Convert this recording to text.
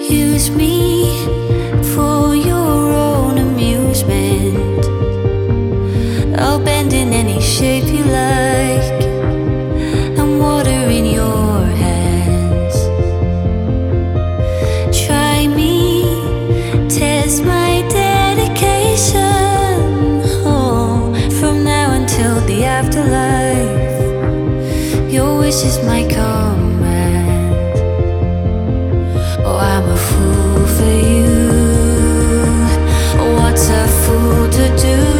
Use me for your own amusement. I'll bend in any shape you like. I'm water in your hands. Try me, test my dedication. Oh, from now until the afterlife, your wish is my command. Oh, I'm a fool for you. What's a fool to do?